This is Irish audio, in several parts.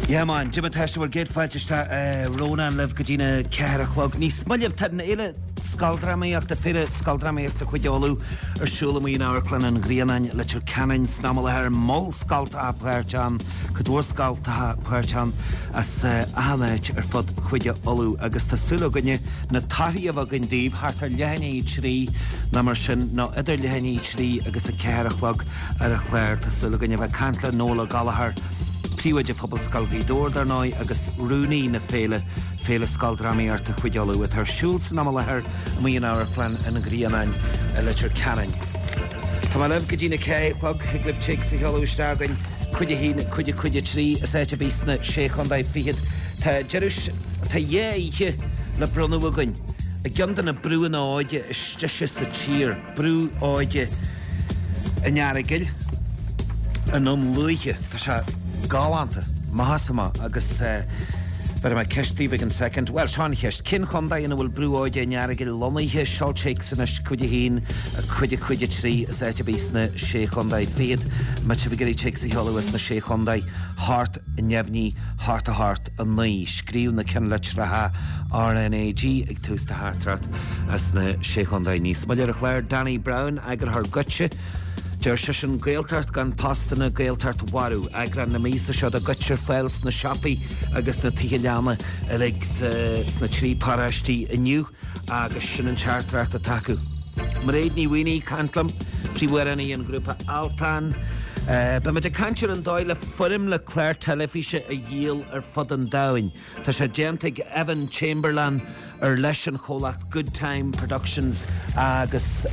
Yeah, man, Jim Tash were good fight just Ronan Liv Gajina Caraclog. Ní smulliv tan ile skaldramíocht a fire skaldramíocht a chuideolú Shulami in Arklan and Greenan letur canon snamal her mol skalt a perchan cadwar skalt a perchan as ahanach fod chuideolú agus ta suloganye na tari of a gandív hartar lehani trí namershin no other lehani trí agus a Caraclog ar a chléir ta suloganye va cantla nola galahar Príomhaide phobal scailgaí dar ná agus rúnaí na féile scaldramaí arta chuideolú a tar siúl san amala ar míon áirplan in Gríanain a letir canan. Tá má leh go dtína céplog ag libh tic sa heolúisteagain chuide hína chuide trí a séite bísna sé chundaid fiad tá jeirúis tá dhé le brunú againn a giondan na brúan áide isteise sa tír brú áide a nearagail a nom luige tá se Galanta, Mahasama, agus but my Keshti big in second. Well, Sean Kesh, Kin Honda in a will brew oid in Yaragil, Lonny here, Shall Shakes and a Kudihin, a Kudia tree, a set of Beastna, Sheikh Honda, Fade, much of a gary chicks the hollow as the Sheikh Honda, Heart and Yevni, Heart to Heart, and Nai, Scream the Ken Lechraha, RNAG, Ictus the Heart Rat, as the Sheikh Honda niece. Mother Claire, Danny Brown, I got her gutcha. Session Gaeltart gan pastana Gaeltart waru agran na mísa seo a gutcher files na shoppy agus na tíleama legs sna trí parastí iniu agus sinan chartart ataku. Mréidní Winnie Cantlam príwerani in grúpa Altan ba me de cantir an dóile furim le Claire telefíse a yiel ar fodan dain. Tá sé gentig Evan Chamberlain ar leis an cholacht Good Time Productions agus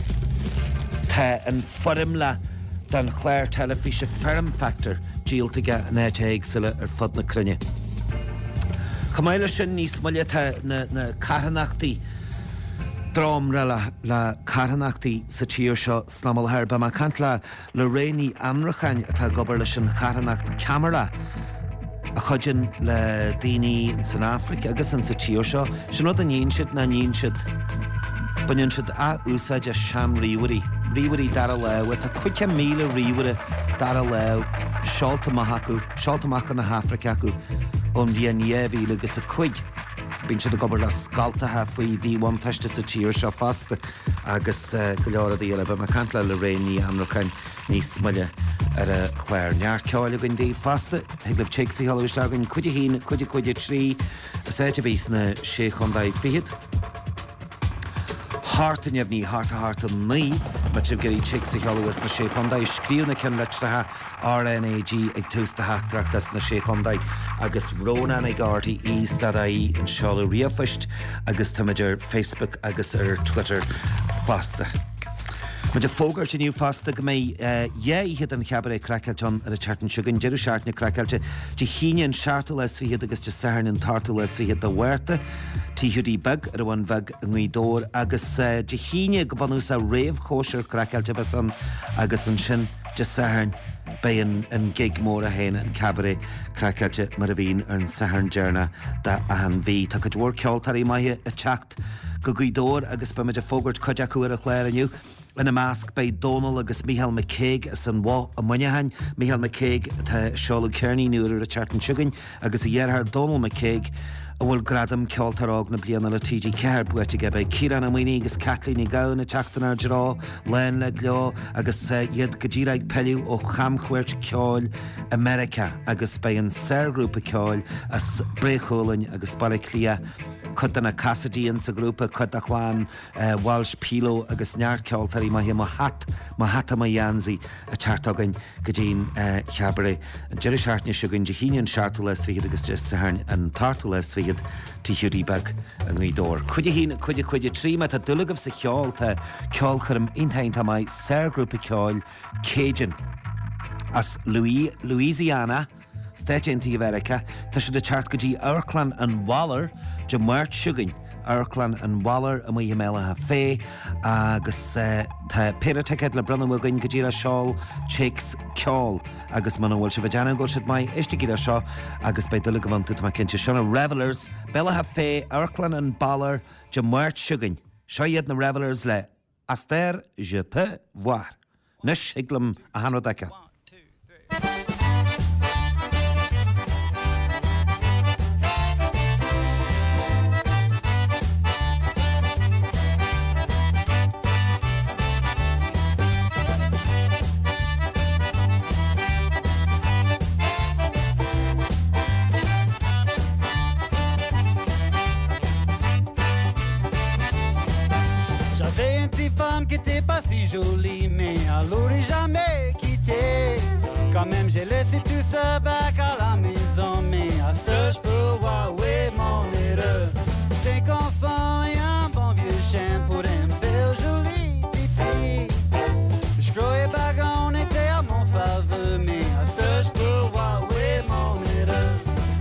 Tá an forimla dan Claire telefíse Ferm Factor díaltaige an éigsile ar fod na crunne. Chamáile sin níos moile na carhanachtaí drámra le carhanachtaí sa tír seo snamal her ba má cantla le réí anrachain atá gobar leis an carhanacht camera a chudin le daoine in San Africa agus an sa tír seo sin rud a níon siad na níon siad banin siad a úsáid a sean Ríwarí dar a lew, with a quick meal of Ríwara dar a lew, Shaltamacha na Hafrikaku, the Nievi Lugus a quig. Been to the gobber Skalta halfway V1 touched us a cheer shot fast, Agus Galora the Yellow, Macantla Lorraine, Amrocan, Nice Smilla at a Claire Nyart Coil of Indy faster, Higlov Chixie Hollow Stagging, Quiddy tree, a set of beastna Sheikh on thy feet. Heart and Yevni, heart to heart and me, much of Gary Chicks, the Hollowest, the Sheikh Honda, Skriuna can let the RNAG, Ictus the Hacktrack, that's the Sheikh Honda, Agus Ronan Igarty, East that I, and Charlotte Reafished, Agus Tamager, Facebook, Agus Twitter, faster. But the fogger to new faster me, he hit an cabaret crackelton at a chartan sugar and Jeru Shartney crackelche, Jehinian Shartles, we hit Agus Sahar and Tartles, we hit the Werthe, Tihudi Bug, at one Bug, and we door, Agus Jehinia Gabanusa Rave Kosher crackelche Bason, Agus and Shin, Jesahern, Bayan and Gig Mora Hain and Cabaret, Crackelche, Maravine, and Sahern Jerna, da Ahan V. Tucket work, Kjoltari Maya, a chact, Gugidor, Agus Bamaja Fogert, Kojaku, a Claire and you. In a mask by Donald agus Michael McCaig as an wa a Munyahan, Michael McCaig ta Charlotte Kearney nuair a chartan sugain agus a dhearthar Donald McCaig a bhfuil gradam ceoltarrág na bliana le TG Cearb buite by Kieran Amini agus Kathleen I Gowan a teachtain ar drá Len le gleo agus iad go ddíraigh peliú ó chamchuirt ceáil America agus by an Ser grúpa ceáil as Brécholainn agus Ballyclia Cutana Cassidy in sa grúpa Cutachlan Walsh Pilo agus Neart Ceoltarí mahi Mahata Mayanzi a chartagan Gajin Cabaret and Jerry Shartney Sugan Jehinian Shartles Vigid agus Jessahern and Tartles Vigid to Hudibag and Lidor. Could you tream at a dullig of Sekhol to Kjolcharim intain tamai Ser grúpa ceáil Cajun as Louisiana State into America, Tasha the chart Gaji Arklan and Waller, Jamart Shugging, Arklan and Waller, and we Yamela have Fay, Agus Piratek Lebrana Wugin, Gajira Shawl, Chicks, Kjol, Agus Mana Walshavajana, Gulshat my Ishtigida Shaw, Agus by Dulligavant to Makincha Shona Revelers, Bella have Fay, Arklan and Baller, Jamart Shugging, Shayed the Revelers le Aster, je peux voir. Nish Higlam Ahanodaka. 1, 2, 3. que t'es pas si jolie, mais à l'aurais jamais quitté. Quand même j'ai laissé tout ça back à la maison, mais à ce je peux voir où est mon erreur. 5 enfants et un bon vieux chien pour une belle jolie petite fille. Je croyais pas qu'on était à mon faveur, mais à ce je peux voir où est mon erreur.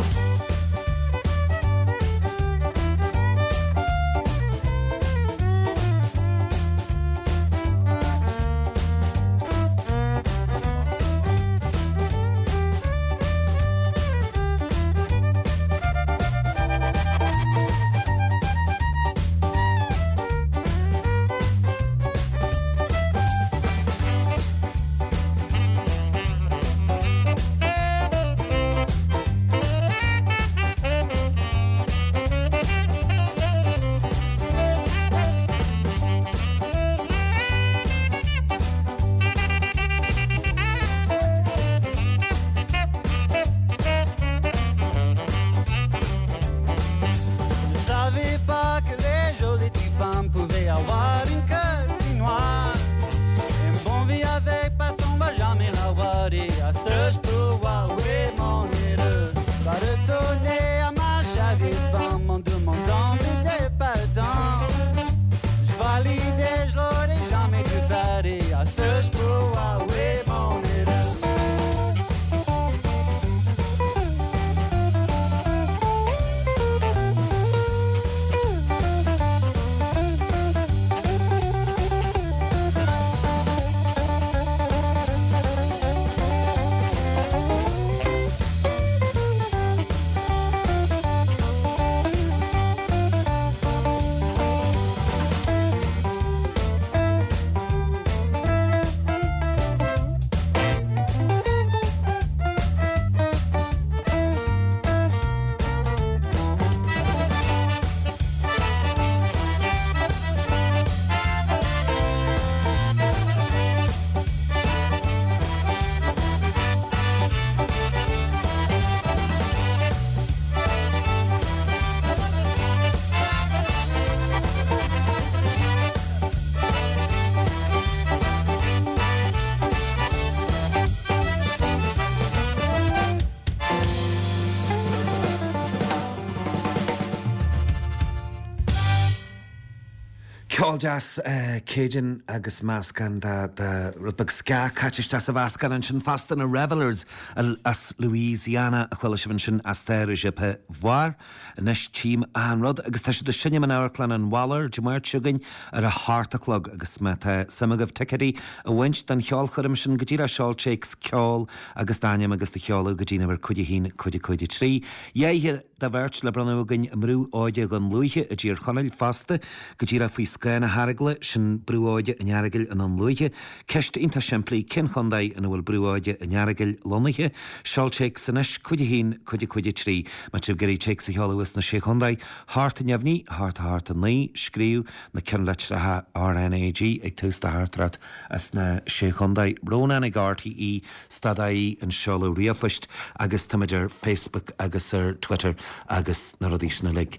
Jazz Cajun agus Mascan de rubag ska catchiste sa Vascan an sin fastan a Revelers as Louisiana a chuile sin sin as teir jipe war nes team an rod agus tá de sinne an áirclan an Waller Jumar Chugain ar a hartaclog agus me samagah tickety a winch dan cheol chum sin godíra seol shakes ceol agus daim agus de cheolú godína ver cudi hín cudi trí. Éhe da bhirt le brandúgain mrú áide gan luiche a ddír chonneil faste godíra fao scain a Hargle sin brúáide an Jaragil an luige, ceist inta siimplí cin chundaid an bhfuil brúáide an Jaragil lonaiche, seoltéic sanis cudi hín cudi trí, ma tib geí téic sa heolalas na sé chundaid, hart a neamhní, hart a ní, scríú na cin letratha RNAG ag tústa hartrat as na sé chundaid, Rónan ag RTE stadaí an seolú riafuist agus tamidir Facebook agus ar Twitter agus na rodísna le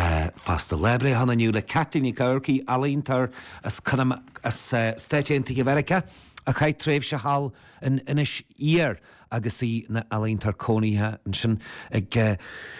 fasta lebre hananiu le Catini Gaurki Alíntar as cunam as State Antigua America a chaid tréimh se hall in inis íar agus í na Alíntar cóníthe an sin ag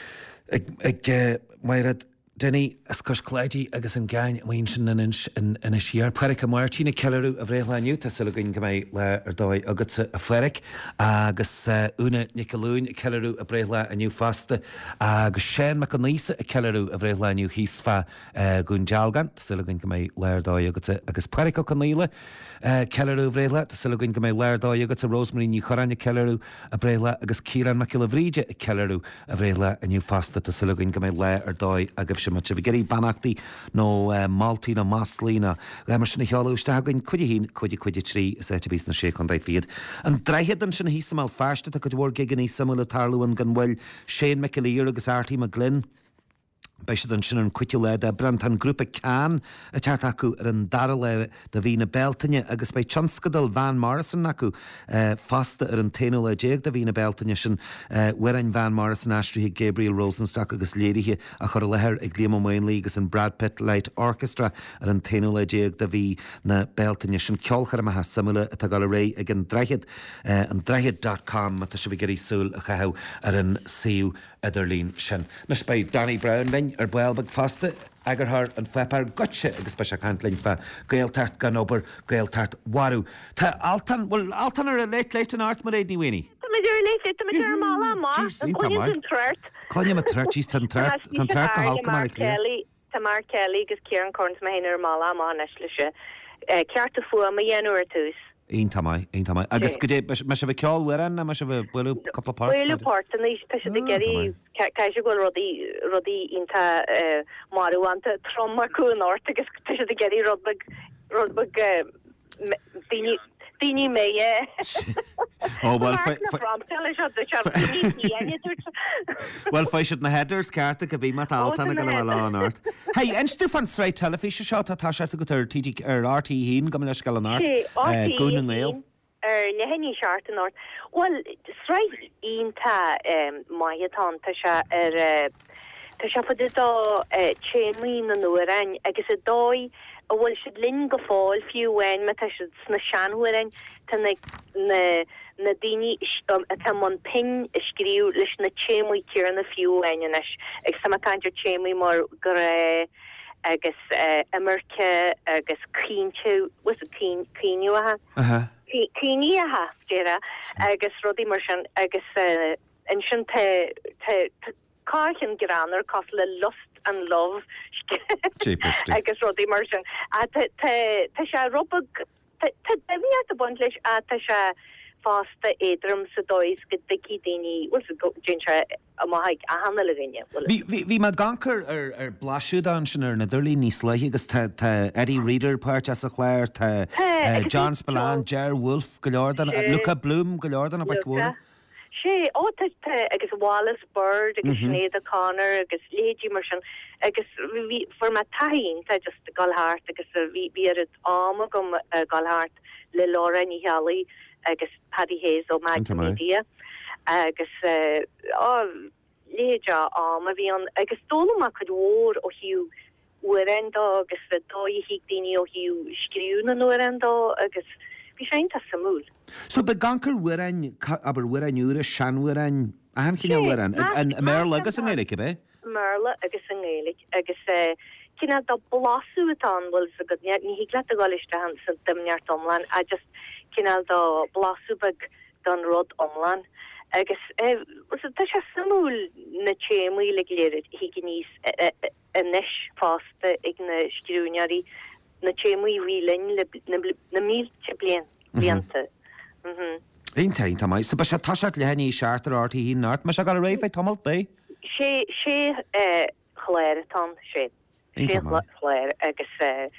mairad Denny as cos cléidí agus an gáin mhain sin in a siar Perica Martina Kellerú a bhréithleiniu tá sulagain go méid le ar dóid agat a Feric agus Una Nicolaún Kellerú a bhréithle aniu fasta agus Shane McAnisa a Kellerú a bhréithleiniu hís fa gún dealgan sulagain go méid le ar dóid agat agus Perica Conile Kellerú bhréithle tá sulagain go méid le ar dóid agat a Rosemary New Choranne Kellerú a bhréithle agus Kieran McIlvríide a Kellerú a bhréithle aniu fasta tá sulagain go méid le ar dóid agus mat vi geri banachtaí nó Maltí nó Maslína mar sinna cheáúiste hagann cudihín cudi trí is bís na sé chundaid fiad. An dreihead an sinna hísa mal fearste a go bhór gigan í samúla tarlúin gan bhfuil Shane McAleer agus Artie McGlynn Beisiad an sin an cuitiú le brand an grúpa Can a teart acu ar an dara le de bhí na Beltaine agus bei tionscadal Van Morrison acu fasta ar an téanú le déag de bhí na Beltaine sin wearin Van Morrison astruthe Gabriel Rosenstock agus léirithe a chur lethir ag Liam O'Mainley agus an Brad Pitt Light Orchestra ar an téanú le déag de bhí na Beltaine sin ceolchar a maithe samúla a gal ré ag an dreithid.com a tá se bhí geirí súil a chathú ar an síú idirlín sin. Nas bei Danny Brown lein ar buelbag fasta agur thar an fepar gotse agus be se cant lein fe gaeltart gan obair gaeltart warú. Tá altan ar a leit an art mar éid ní wini. Tá idir leit tá idir mála má an chuin tret. Clanne ma tret ís tan tret go halca mar Kelly tá Mark Kelly agus Kieran Corns ma héanaar mála má neisleise ceartta fua ma dhéanúir tús. Ein tamai. Agus go dé me se bh ceáil weran na me se bh buú coppapá. Buú port an pe se geirí caiise goil rodí ínta marúanta trom marcún ort agus pe se geirí rodbag daoine mé Well feisiad na headers cearta go bhí mat altainna go le lánárt. Hei, enstú fan sráid telefíse seo tá seirta go tar TG ar RT hín go leis gal an art gúna méil. Na henní seart an ort. Well, sráid ínta maiatán tá se tá se fod dá chéimlín an nuarein agus a dói a bhfuil siad linn go fáil fiúhain me tá siad sna seanhuarein tá na daoine atá man pin scríú leis na chéimlí tíar na fiúhain ag samacántir chéimlí mar go agus America agus cíntú was a cíniu aha cíní aha déra agus rodí mar sin agus an sin cáchan granar cos le lust and love agus rodí mar sin tá se robag tá bhí a buint leis a tá se fásta édrum sa dóis go dicí daoine se a maithaig a hanna le rinne. Bhí má gancur ar blaisiúd an sin ar na dúirlí níos leiche agus tá Eddie Reader páirt as a chléir tá John Spillane, Ger Wolf go leordan Luca Bloom go leordan a bhhuail. sé agus Wallace Bird agus Sinead O'Connor agus Lady mar sin agus for ma taín tá just galhart agus bhí ar am gom galhart le Laura ní Healy agus Paddy Hayes ó Magmedia agus léja am a bhí an agus dólamach chud mhór ó hiú uarendá agus le dói hiig daoine ó hiú scríúna nuarendá agus bhí sénta samúl. So be gancur wearin aber wearinúra seanhuain a han chin wearan an Merle agus an Gaelic be? Merle agus an Gaelic agus cinna da blasú an bhfuil sa go ní hí glad a gáiste han san dimneart omlan a just cinna da blasú bag don rod omlan agus tá se samúl na chéimí le léirid hí níos a neis fásta ag na scrúnearí na chéimí bhílinn na mílte blianta. Einta mai sa se taseach le henní seartar ortaí hí nát, me se gal réh tomalt bei? sé chléir tan sé chléir agus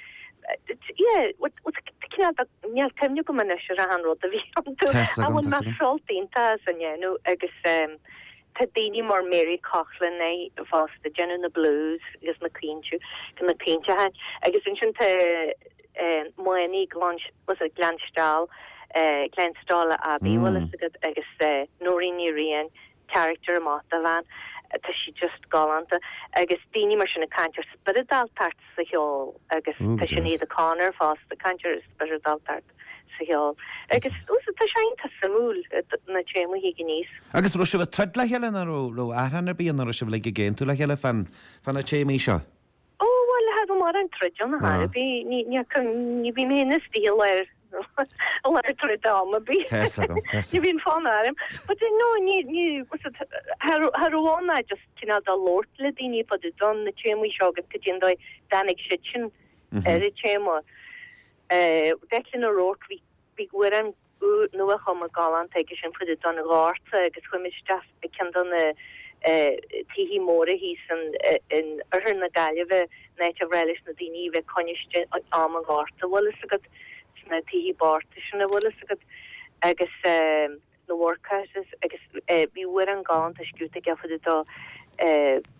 neal temniu go man se a hanró a bhí bhfuil mar soltínta sannéú agus tá daoine mar Mary Coughlin é fásta Jenna na Blues agus na Queenú go na Queente hain agus in sin muí was a glanstal Glenstála a bíhil agus nóíní rion character máta bhean tá si just galanta agus daoine mar sin na cantir spiridal tart sa heol agus tá sin iad a Connor fásta cantir spiridal tart sa heol agus tá seinta samúl na téimú hí níos. Agus ro se bh tred le heile ro ahannar bíon ro se bh le géin tú le heile fan a téimí seo. Ó mar an treidir na bhí ní bhí mé stíl leir dama bí bhín fáim, but no ní harhána just cinna a Lord le daoine pod don na téimí seogan go dtíon dóid danig sitin ar a téma delinn a rót bhí guair an nua chum a galan ige sin fud don a gáta agus chuimiisteach a cin donna tihí móra hí in ar na gaiileh neit a réiles na daoine bheith coniste am an gáta bhil agad na tihí barta sinna bhil agad agus na workhouses agus bíhuiir an gáin a sciúta gefad dá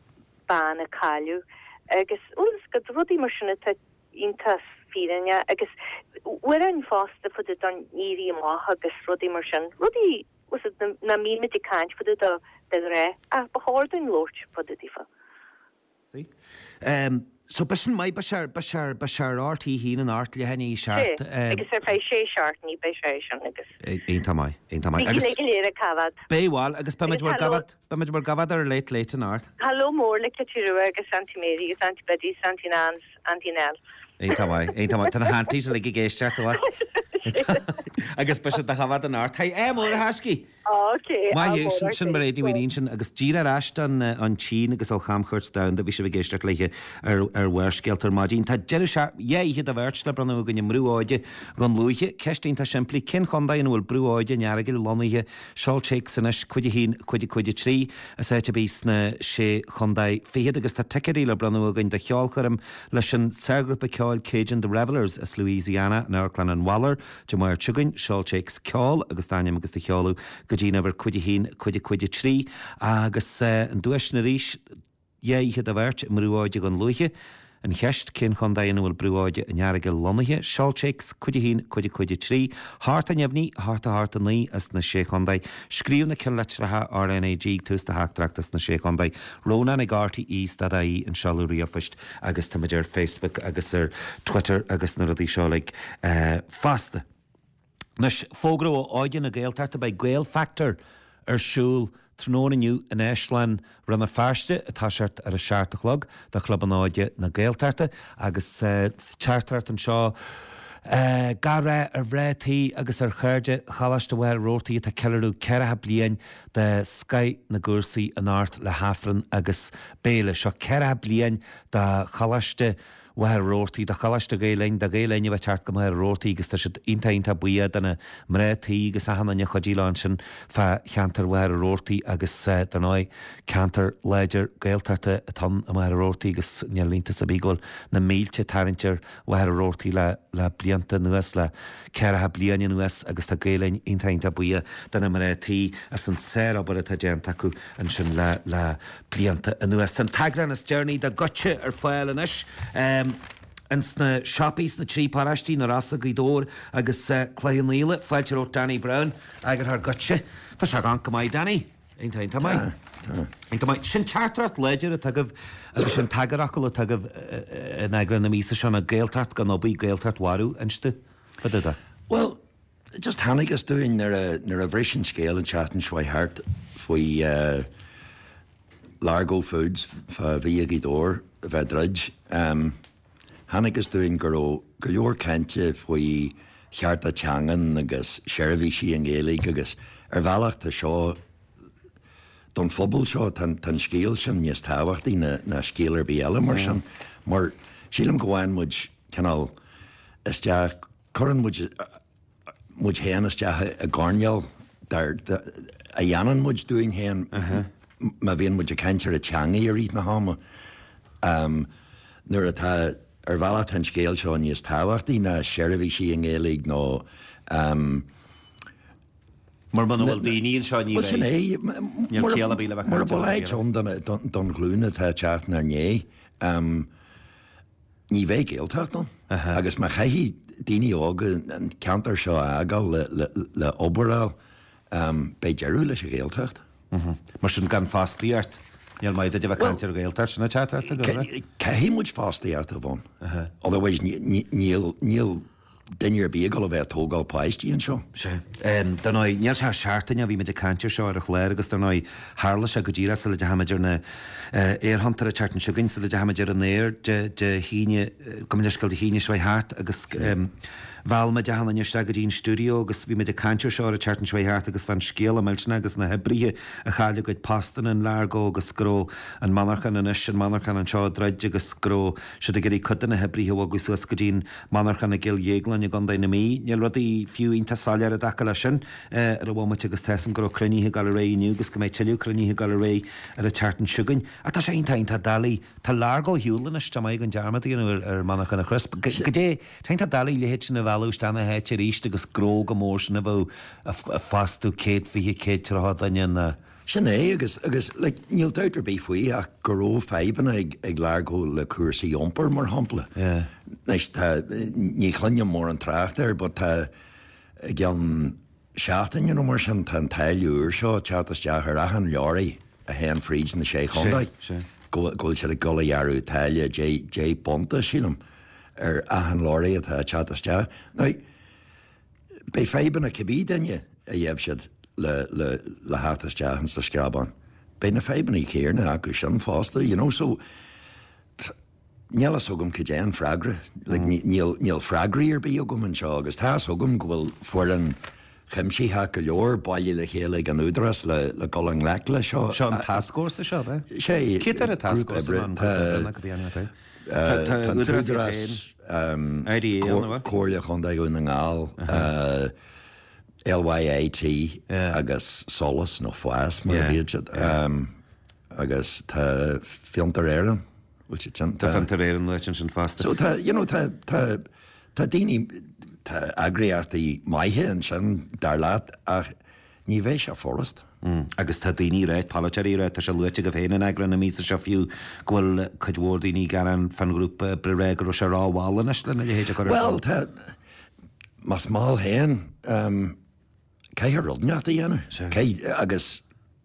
bana calú agus úlas go rudí mar sinna intas fírinne agus wean fásta fu don íri má agus rudí mar sin rudí was na mímeti kaint fu de ré a behoorden loort fu de difa. See? So besin mai bashar RT hín an art le henny shart. Agus fé sé shart ní be sé agus. Einta mai. Agus léire cavad. Béwal agus pamid war gavad ar late an art. Hallo mór le Caturu agus Santimeri agus Antibedi Santinans Antinel. Einta mai tan hantí le géisteart wa. Agus be a chavad an art. Hey mór haski. Okay. Mai sin mar réidir bhíon sin agus díra rast an Chin agus ó chamchurt da bhí sé bh géisteach leiche ar bhhaircéaltar mádín. Tá jehéad a bhirt le brana gonne mrúáide gan luúige, ceistín tá siimplí cin chundaí bhfuil brúáide nearagil loníthe seoltéic sanis chuide hín chuide trí a séite bís na sé chundaid féad agus tá teiceí le brana gonn de cheolcharm leis an sergrúpa ceáil Cajun the Revelers is Louisiana na Airclan an Waller, de mar tugann seoltéics ceáil agus daim agus de cheolú Gudína ver cuide hín cuide trí agus an dúis na ríis héad a bhirt mrúáide gan luúige an cheist cin chundaíon bhfuil brúáide an nearagil lonathe seoltéics cuide hín cuide trí háart a nebhní háart a ní as na sé chundaid scríú na cin letrathe RNAG tústa heachtarachtas na sé chundaid róna na gátaí í an sealúí a fist agus tamidir Facebook agus ar Twitter agus na rudí seo le fasta. Nes fógró áide na géaltarta bei Gael Factor siúl trónaniu in Eislein ranna fearste atá seart ar a seaartachlog de club an áide na géaltarta agus chartart an seo gara ar bhrétaí agus ar chuirde chalaiste bhfuil rótaí a ceú ceirethe blian de Sky na gúsaí an art le hafran agus béle seo ceirethe blian de chalaiste bhfuil rótaí de chalaiste géilein de géileine bheith teart go mar rótaí agus tá si intainta buiad ana mrétaí agus a hanna chodíláin sin fe cheantar bhfuil rótaí agus den áid cantar léidir géaltarta atá a mar rótaí agus nealínta sa bígóil na mílte taintear bhfuil rótaí le blianta nuas le ceirethe bliana nuas agus tá géilein intainta buiad den mrétaí as an sérabar a déanta acu an sin le blianta nuas. An tagran is journey de gotse ar fáil inis. An sna shoppies na trí parastí na rasa gúdór agus cléanlíle fáilte ó Danny Brown agur th gotse. Tá se gan go mai Danny. Einta mai. Einta mai sin chartart léidir a tagah agus sin tagarachail a tagah an agran na mísa sena géaltart gan obaí géaltart warú anste. Fadada. Well, just hannig is doing nar a bhrisin scéal an chat an swy hart faoi Largo Foods fa bhí gúdór bheith drudge. Hannig is doing go leor cante faoi cheart a teangan agus seirbhí sí an ggéalaigh agus ar bhealach tá seo don phobal seo tan scéal sin níos táhachtaí na scéalar bí eile mar sin mar sílam gohhain muid canál isteach churan muid héan isteach a gáneal a dhéanaan muid doing héan ma bhíon muid a cantear a teangaí a rít na háma nuair atá ar bhealach tan scéal seo níos táhachtaí na seirbhí sí an ggéalaigh nó mar man bhfuil daoíonn seo ní mar bhfuil ón don glúna tá teachna ar né ní bheith géalteach don agus mar chaithí daoine ága an cantar seo agáil le obaráil bé dearú leis a géalteacht. Mar sin gan fástaíart níl maid a bheith cantar géaltar sinna teart a go. Caihí muid fástaíart a bhain. Otherwise níl duine bí go bheith tógáil páistíon seo. Den níl se seaartaine a bhí me de cantir seo ar a chléir agus den hála se go ddíra sa le de haidir na éarhantar a teartan siúgann sa le de haidir an éir de híine gominniscail de híine seo háart agus bhil me de hanna neiste go dtín stúdio agus bhí me de cantir seo a teartan seo háart agus fan scéal a meiltena agus na hebrithe a chaile goid pastan an Largo agus scró an manarchan an is an manarchan an seo dreide agus scró si a gurí chudan na hebrithe agus suas go dtín manarchan na gil dhéaglan a gandaí na mí, níl rudí fiú ínta sáilear a dacha lei sin ar a bhhaid agus team go cruníthe gal réú agus go méid teú cruníthe gal ré ar a teartan siúgain a tá sé intainta dalí tá Largo hiúlan is tá an dearmadaíon ar manarchan na crisp. Go dé teinta dalí le héit sin na bhú stanna héit ríist agus gró go mór sin a bh a fastú céad fihí céad trá daine na Sinné agus níl d'oitar bí faoi ach go ró feibanna ag leargó le cuasaí iompar mar hampla. Nes ní chluinne mór an trácht but tá gan seatain mar sin tan tailúr seo teatasteach ar achan leoraí a hen fríd na sé chundaid. Gúil se a golahearú taile J Ponta sílam ar achan leoraí atá teatasteach. Bei feibanna cibí daine a dhéobh siad le hátasteach an sa scrabán. Bei na feibanna chéarna agus sin fásta, so níl sogum céan fragra, níl fragraí ar bí agum an seo, agus tá sogum gohfuil fuaran chimsíthe go leor bailí le chéala an údras le golang lech le seo. Seo an taskforce seo, sé Citar a taskforce Tá údras cóirle chundaigh ún an ngáil LYAT agus solas nó fáas mar bhíad agus tá filmtar éan Tá filmtar éan le sin fasta. So tá daoine tá agréachtaí maithe an sin dar leat ach ní bhéh se forrast. Agus tá daoine réit palairí réit tá se luite go bhéine agran na mísa se fiú ghfuil chuidhór daoine garan fangrúpa brerégur ó se ráhálan le na héidir go. Well, tá mas máil héan cé rudneachta dhéanú. Agus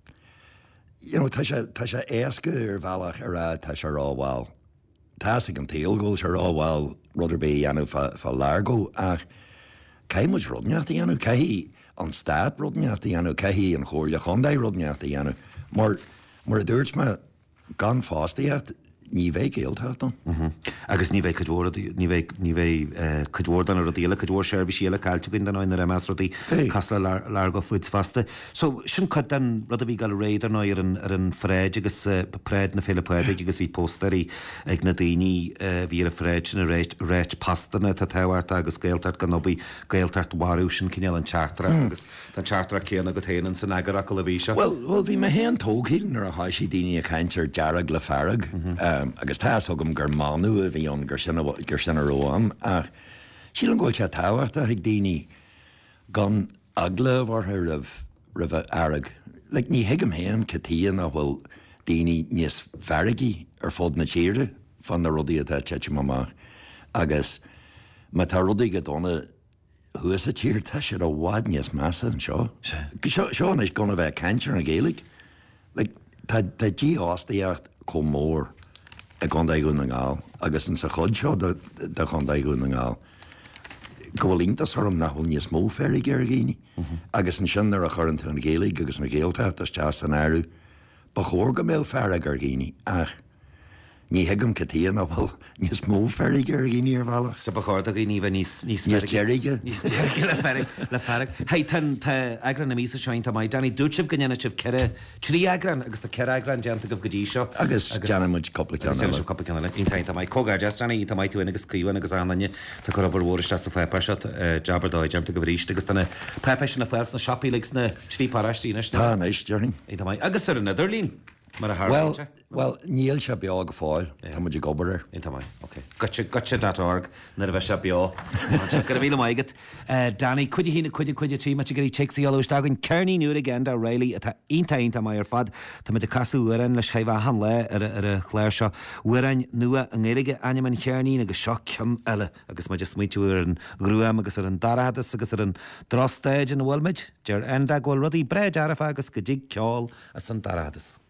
tá sé éasca ar bhealach ar tá se ráháil. Tá an tailgóil se ráháil ruderbé dhéanú fá largó ach cé muid rudneachta dhéanú, cé an stad rudneachta dhéanú, cé an chóirle chundaid rudneachta dhéanú. Mar a dúirt me gan fástaíocht ní bheith géaltáta. Agus ní bheith chuidhór an a díile chuidhór seirbhí síle caiilte gin den ar MS rodí casla largo fuid fasta. So sin chud den rud a bhí gal réidir ná ar an fréid agus préid na Filipéide agus bhí póstarí ag na daoine bhí a fréid sin a réit pastanna tá tehhart agus géaltart gan nobí géaltart warú sin cineal an chartra agus den chartra céanna go téanaan san agarach go le bhí se. Well, bhí me héan tóghíil ar a háisí daoine a caiintear dearag le farag. Agus tá sogum gur manú a bhí an gur sinna róam ach síl an ghil se táhairta ag daoine gan agla bhartha rih airag. Ní hiigem héan catían a bhfuil daoine níos faragaí ar fód na tíre fan na rudaí atá teite mamach. Agus má tá rudaí go donna thuas a tír tá sé a bhád níos measa an seo. Seán is gona bheith cantear a géalaigh. Tá dí ástaíocht com mór a chundaigh ún an ngáil, agus an sa chud seo de chundaigh ún an ngáil. Gohfuilíntas thum nachfuil níos mó férig ar a gcíine, agus an sin ar a chuiranta an géalaigh agus na géalta as teas an airú, ba chóir go mé fearag ar gcíine ach ní hiigem catían a bhfuil níos mó férig ar a gcíine ar bhealach. Sa ba chuirta go níomh níos deirige? Níos deirige le fearag. Hei tan tá agran na mísa seoin tá maid Danny dúirtih gannne sibh ceire trí agran agus tá ceire agran deanta go dtí seo. Agus deanmuid coppla le intainta mai cógar deanna í mai tú agus cuiúin agus anne tá chu bhóriste sa fepeise jabbardáid deanta go bhríiste agus tanna pepe na fes na shopí legs na trípáistí Tá éis dearning. Agus ar an Netherlín. Well, níl se beá go fáil tá muidir gobar. Gotcha .org na bheith se beá. Gur bhíle maigad. Danny, chuide hína chuide tí me gurí checksaí alúistegann ceirní nuair agin a réalaí atá intainta mai ar fad tá mu de casú uan leis heimh han le ar a chléir seo uain nua an éige animan chearní agus seo cean eile agus muidir smuitiú ar an grúam agus ar an daradas agus ar an drostéid an bhfuilmeid dear enda ghfuil rudí breid arafa agus go dtí ceáil a san daradas.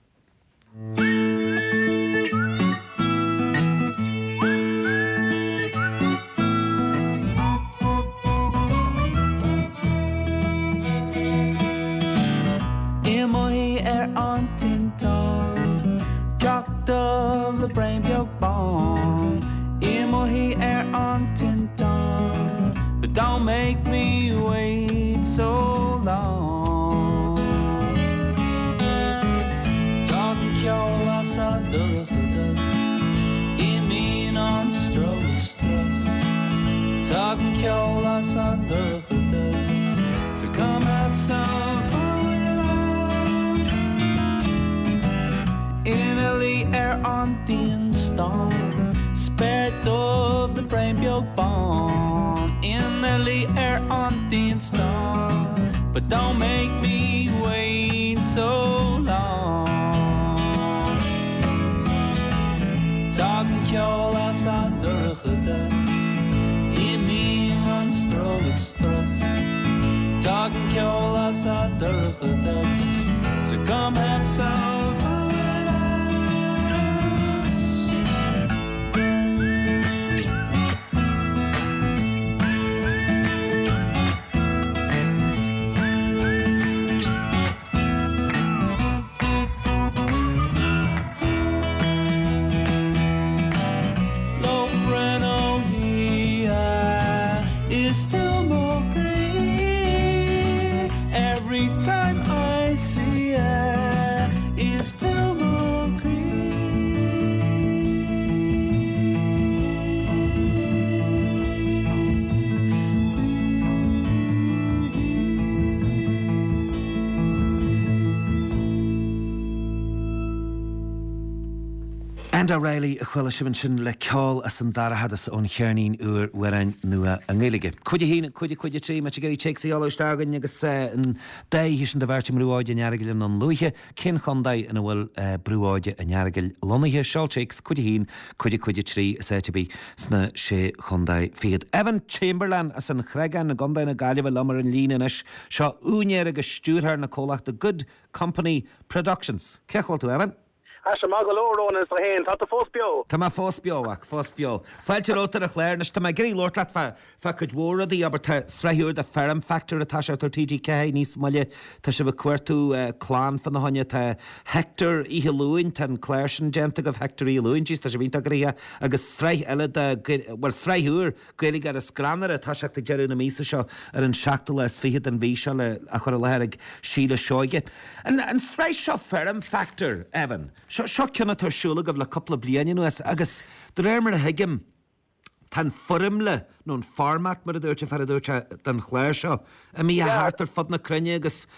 Immohí an tintá Jocht of the brain beag bond Immohí an tintá But don't make me wait so long Ceolas a dulchudas Imín an stros Tugging ceolas a dulchudas So come have some fun with us Innerly an tíon stone Spirit of the brain beag bond Innerly an tíon stone But don't make me wait so long And O'Reilly a chuile sin le ceáil as an darahadas ón chearnín uair wearin nua an ggéige. Cuide hína cuide trí me géirí teí áistegan agus an dé hís an de bhharrte brúáide nearagail an luithe cin chundaid ina bhfuil brúáide a nearagail lonathe seoltéics cuide hín cuide trí sétebí sna sé chundaid fiad. Evan Chamberlain as an chregan na gandaid na gaiileh lamar an líanais seo únéar agus stúrthar na cólacht the Good Company Productions. Cechil tú, Evan? As a magalórón is a hen, tá fósbio. Tá fósbioach, fósbio. Fáilte rótar a chléir, nes tá mai geí lortlaat fa cudhóradí, aber tá sraithúr de ferm factor atá se tar TGK níos maile tá se bh cuairtú clán fan na haine tá Hector ihe lúin, tá cléir sin genta go Hector ihe lúin, tá se bhínta goí agus sraith eile well sraithúr goélig ar a scranare tá seachta geú na mísa seo ar an seachta le sfiad an bhí se le a chur lehéig síle seoige. An sraith seo ferm factor, Evan, Seo cena tarsúla go le coppla blianaí nuas agus de réir a hiigim tan forimle nó format mar a dúirte fer a dúirte den chléir seo a mí a háart ar fod na crunne agus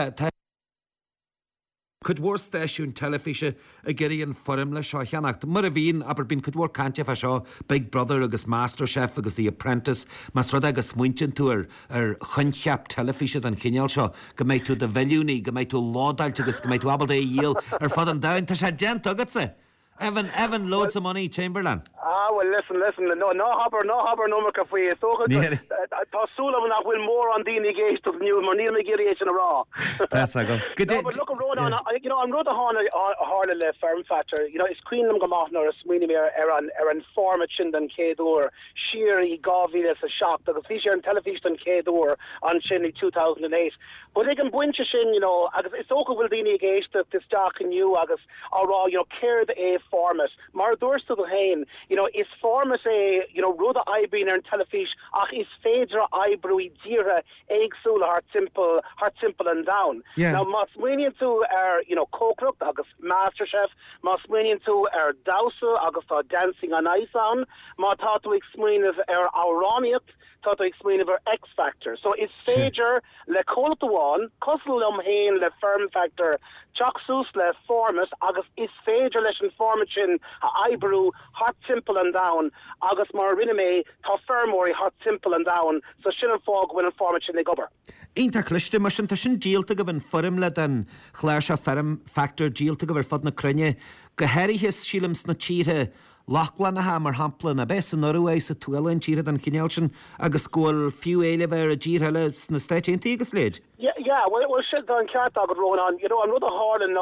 Cudhór stáisiún telefíse a geirí an forimle seo cheannacht. Mar a bhíon aber bín cudhór cante fe seo Big Brother agus Masterchef agus The Apprentice mas rud agus muintin tú ar chuncheap telefíse an chineal seo go méid tú de bheiliúní go méid tú ládailt agus go méid tú abal é díal ar fod an dain tá sé gent agad sa. Evan loads of money, Chamberlain. Well, listen. No hopper, no for you. So good. Tasula will win more on Dini Gage to the new Neil McGeary in a raw. That's a good. No, but look, Ronan, I'm not a Harle firm factor. It's Queen Lam Gamachner, Sweeney Mir, Eran Format Shindan Kedor, Sheery Gavi as a shock, the feature and television Kedor on Shinny 2008. But they can winch in, it's okay with Dini Gage to stock and you, August, or care the A format. Mar Durst to the Hain, is format a, Ruda Ibeen and telefish, is Phaedra Ibrewy Dira, Egg Sula, Heart Simple and Down. Yeah. Now, Mosmanian to Cockrook, August Masterchef, Mosmanian to Dowsa, August Dancing on Ice on, Mata to explain of Auroniat, to explain of X Factor. So it's Phaedra, Le Colt one, Custom Hain, Le Firm Factor, Chuck Seuss, Le Format, August is Phaedra Lesson Formation, Ibrew, Hot Simple and Down, August Mariname, Ta Fermory, Hot Simple and Down, so Shinnon Fog when Formation they gober. Ínta cluiste mar sin tá sin díalta go bhain forim le den chléir se ferm factor díalta go bhar fod na crunne go heiríthis sílams na tíre lachlan na ha mar hampla na bes an Norway sa tualain tíre den chineal sin agus scóil fiú éile bhar a dír heile na staitiantí agus léid. Yeah, well, shit on cat dog Ronan, I'm not a hard and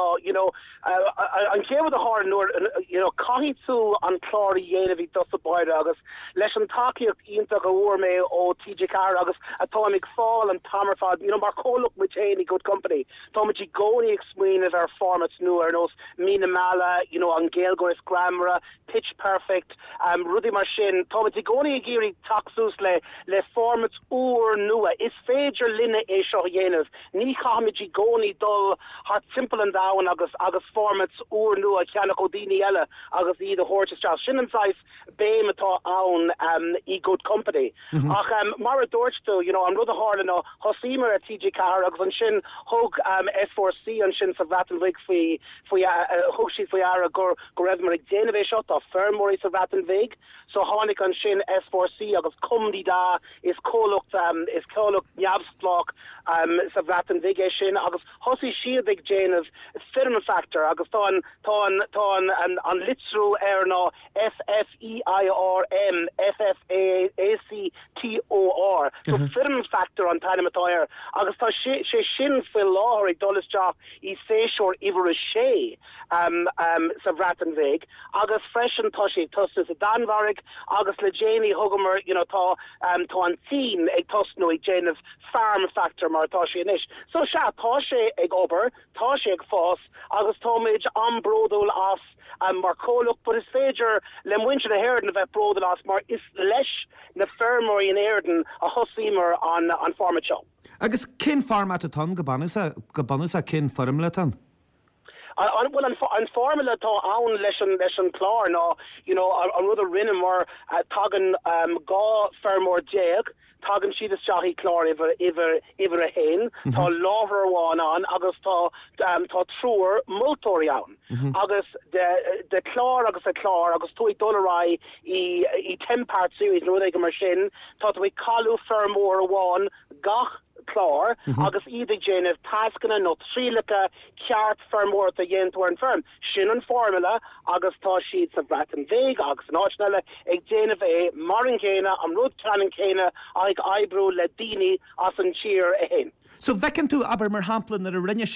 I'm here with the hard and Kahitsu on Clori Yenevi does the boy August, Lesson Taki of Inta Warme or TJ Car August, Atomic Fall and Tamerfad, Marco look with any good company. Tomachi Goni explain as our formats new or knows Mina Mala, on Gail Goris Grammar, Pitch Perfect, Rudy Marshin, Tomachi Goni Giri Taxus le formats or nua is Phaedra Lina Esho Yenev. Ní chaimiid gcónaí dul Hart Simple and Down agus formats úr nua ceannach daoine eile agus iad a thuirte teach sin an sais béim atá ann I Good Company. Ach mar a dúirtú, an rud a hála thosaímar a TG Car agus an sin thug S4C an sin sa bhreatain bhig thug sí faoi ara gur raibh mar ag déanamh seo tá fermóirí sa bhreatain bhig, so tháinig an sin S4C agus cumdí dá is cólacht neamhsplach sa bhreatain bhig é sin agus thosaí siad ag déanamh film factor agus tá an litrú ar ná FFEIRM FFACTOR so film factor an tainimetáir agus tá sé sin fil láthir ag dolas teach I séisiúr ivar a sé sa bhreatain bhig agus freisin tá sé tustas a danmharig agus le Janie Hugamer tá an tín ag tusnú ag déanamh farm factor mar tá sé inis. So tá sé ag obair, tá sé ag fós, agus táid an bródul as mar cólach, but is féidir le muintir a Hearden a bheith bródul as mar is leis na fermoirí in Hearden a thosaímar an format seo. Agus cin format atá go banús a cin forim le tan? an formula tá an leis an chlár ná, an rud a rinne mar tagan gá fermór déag, tagan siad is teachí chlár iver a hain, tá láthar bháin an, agus tá trúr multóirí ann. Agus de chlár agus a chlár, agus tú dólará I 10-part series nó ag mar sin, tá tú calú fermór bháin gach chlár, agus iad déanamh tascanna nó trílacha ceart fermór a dhéanamh an firm. Sin an formula agus tá siad sa bhreatan bhéig agus an áisneile ag déanamh mar an chéine an rud cean chéine ag ebrú le daoine as an tír a hain. So bhecinn tú aber mar hampla na a rinne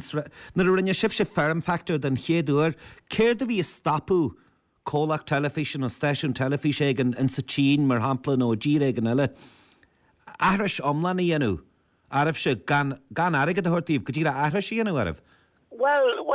sibse ferm factor den chéadúir, céir do bhí stapú cólach telefísin ó staisiún telefís ag an sa tín mar hampla nó dír ag an eile. Ahras omlan I dhéanú. Arif se gan aige a hortíh, go dtíra ahras I dhéanú arif? Well,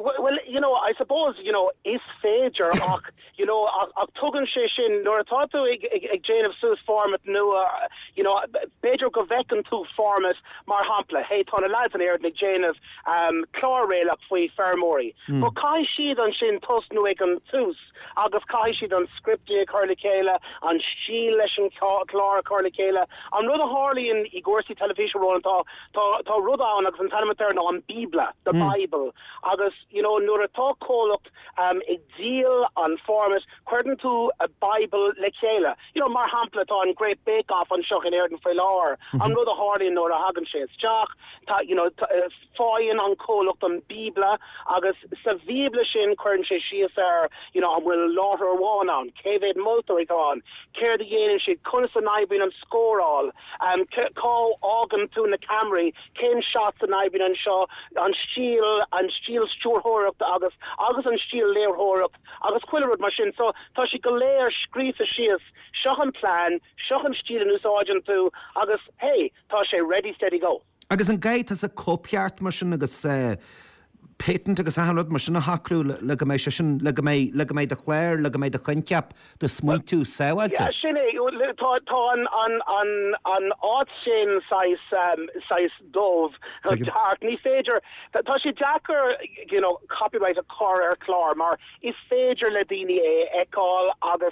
I suppose, is féidir ach, ach tugan sé sin, nor atá tú ag déanamh sús format nua, beidir go bhecinn tú format mar hampla, hey, tána lads an éard ag déanamh chlár réalach faoi fermórí. But cai siad an sin tos nu ag an tús, agus cai siad an scriptí chuirla céile, an síl leis an chlár chuirla céile, an rud a hárlaíonn I gcúirsaí telefísio rólan tá rud an agus an telemeter ná an Bibla, the Bible. Agus, nuair atá cólacht ag díal an format, chuirdan tú a Bible le chéile. Mar hampla tá an Great Bake Off an seach in éirdan faoi lár, an rud a hárlaíonn nuair a hagan sé isteach, fáin an cólacht an Bibla, agus sa Bibla sin chuirdan sé sios an bhfuil láthar bháin an, céhéad multóirí an, céir de dhéanann siad conas an aibín an scóráil, cá ágan tú na Camry, cén shots an aibín an seo, an stíl stúrthóracht agus an stíl léirthóracht agus cuiileúd mar sin, so tá si go léir scrífa sios seach an plán, seach an stíl an úsáideann tú agus hey, tá sé ready steady go. Agus an gait as a cópeart mar sin agus patent agus ahanrod mar sin a hacrú le go méid sin le go méid de chléir, le go méid de chuinceap de smuintú saoilte. Ja, sinné tá an áit sin sais dómh hart ní féidir tá sé Jackar copyright a car chlár mar is féidir le daoine eáil agus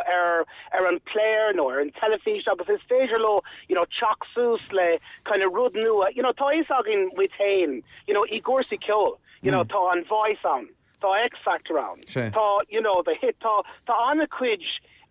an pléir nó an telefís agus is féidir lo teachsús le kind of rud nua tá is agin with hain I gcúirsaí ceol tá an voice an tá X Factor an tá the hit tá anna cuid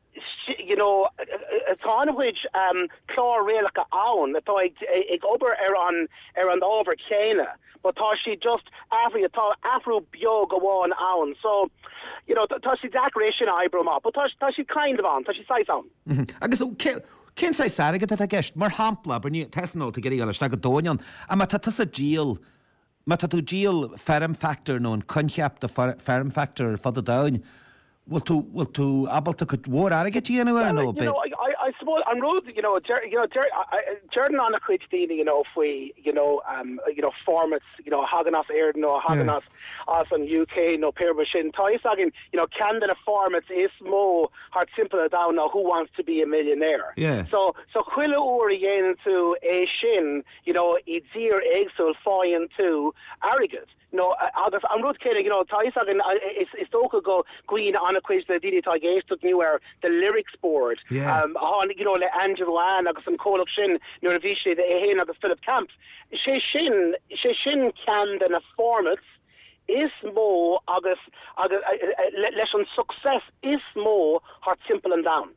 tá anna cuid chlár réalacha ann atá ag obair ar an ábhar chéine but tá si just tá afrú beag amháin ann so tá si decoration ebrom up but tá si kind of an tá si sais an agus cén sa agad a gceist mar hampla bar ní tesanó a geí eile go dóinean a má tá a díal má tá tú díal ferm factor nó an conceap de ferm factor fad a dain bhfuil tú abalta go mhór aige tíanú nó be I suppose an road Jordan an a chuid daoine faoi formats hagan as Éirden nó hagan as an UK nó peir sin tá is agin cean a formats is mó hard simple a down now who wants to be a millionaire so chuile uair a dhéanann tú sin I dír éagsúil fáin tú airgid no agus an rud céine tá is agin is tócha go gwin anna quiz le daoine tá géisteach nuair the lyrics board le Andrew Ann agus an cólach sin nuair a bhí sé héin agus Philip Camp sé sin cean den a formats is mó agus leis an success is mó hart simple and down.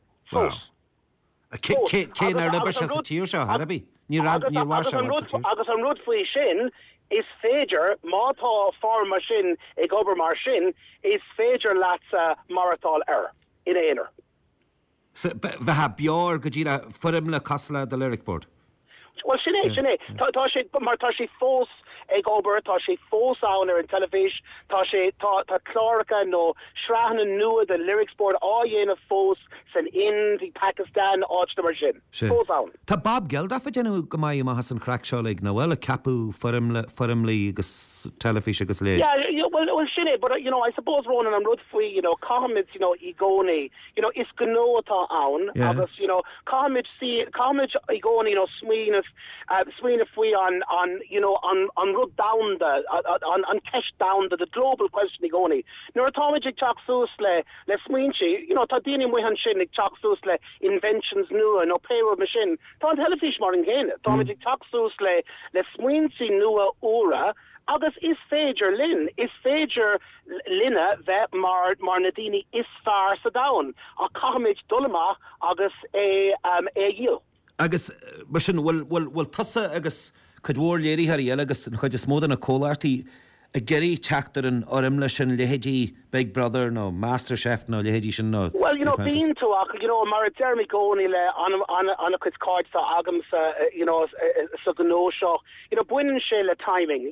Cé ar libre se tíir se Harbí agus an rud faoi sin is féidir mátá form mar sin ag obair mar sin is féidir leat maratá in éonar. Bheit ha beor go dtíra furim le casla de lyric board. Well sinné tá sé fós ag obair tá sé fós ann ar an telefís tá chláracha nó sreahanna nua de lyrics board á dhéanamh fós san Indi Pakistan áit mar sin fós ann. Tá Bob Geldof a déanú go maiú has an crack seo ag nóhfuil a capú furimlí agus telefís agus léad. Well sinné, but I suppose Ronan an rud faoi comid I gcónaí is gnó atá ann agus comid I gcónaí smuoineh faoi an rud down an cash down the global question goni. Nor atomic chalk le sminchi, tadini muhan shin chalk le inventions new and no payroll machine. Don't telefish more again. Atomic chalk le sminchi new ora. Agus is féidir lin, is féidir linne vet mar nadini is far sa down. A cahamid dulama agus yield. Agus mar sin bhfuil tusa agus chudhór léirí haíile agus chuid is mód an na cólartaí a geirí teachtar an ormla sin lehédí Big Brother no Master Chef no lehédí sin no. Well, being to mar Jeremy Goni le an a quiz card sa agam sa sa gno show. Buinin sé le timing.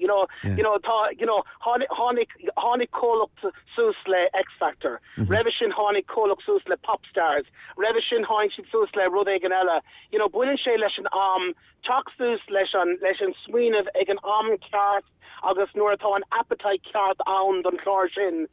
Honig call up sus le X Factor. Revishin honig call up sus le Pop Stars. Revishin honig sus le Rode Ganella. Buinin sé leis an chalk sus leis an sween of ag an cart. Agus nuair atá an appetite ceart ann don chlár sin,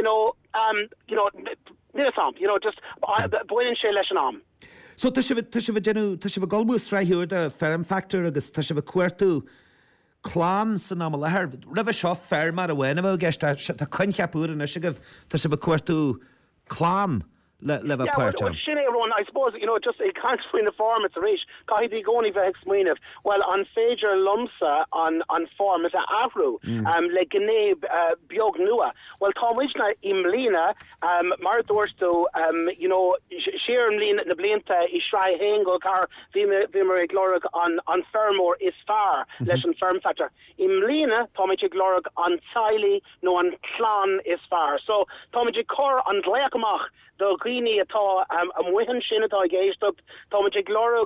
just buinin sé leis an am. So tá si bh golbús ráithúir de ferm factor agus tá si bh cuairtú chlán san am lethir ribh seo fermar a bhhaine bh gceist tá coincheapúr in sigah tá si bh cuairtú chlán. I suppose, just it can't swing the form it's a reach. Kahidi goni vex mwinef. Well, on Fager Lumsa on form is a afro. Le Gene biog nua. Well, Tom Wijna imlina Mar Dorsto Sharon Lean na Blinta Ishrai Hengel car Vimer Glorag on Fermor is far less than firm factor. Imlina Tommy Glorag on Tiley no on Clan is far. So Tommy Cor on Dleakamach the greenie atá muhan sin atá géist up Tommy Glorug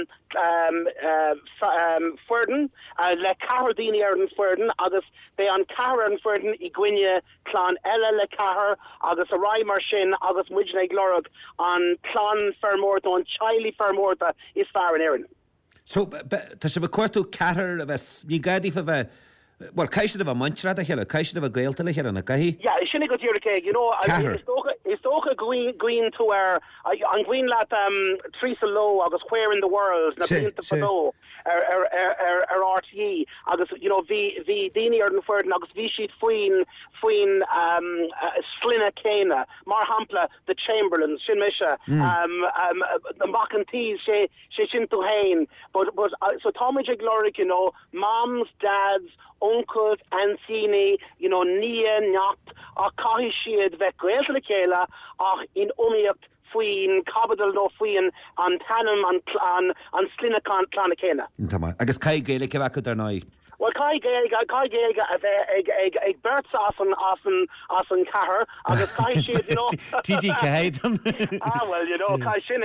Furden le Cahardini an Furden agus they an Cahar an Furden I gwine clan ella le Cahar agus a Raimar sin agus Mujne Glorug an clan Fermorta an Chiley Fermorta is far in Erin. So tá se bh cuairtú Cahar a bheits ní gaiidí fa bheith well, caiisiad a mantra a heile, caiisiad a gailta le heile na gahi? Yeah, it's sinna go tíir cé, it's tócha green to our an green lat Teresa Lowe agus Where in the World na Blinta Fado RTE agus vi dini ar an Furden agus vi sheet fuin Slina Cana Mar Hampla the Chamberlains sin misha the Macantees she sin to hain but so Tommy Glory moms dads uncles, ancini, nia, nacht, a cahi siad ve greil le céile ach in umiacht fuin cabadal no fuin an tanam an slina clan céine. Agus cai gaelic a bhacu dar nai. Well, Kai Gaeliga ag Bert often Cahar, agus Kai Sheed, TG Cahaden. Well, Kai Shin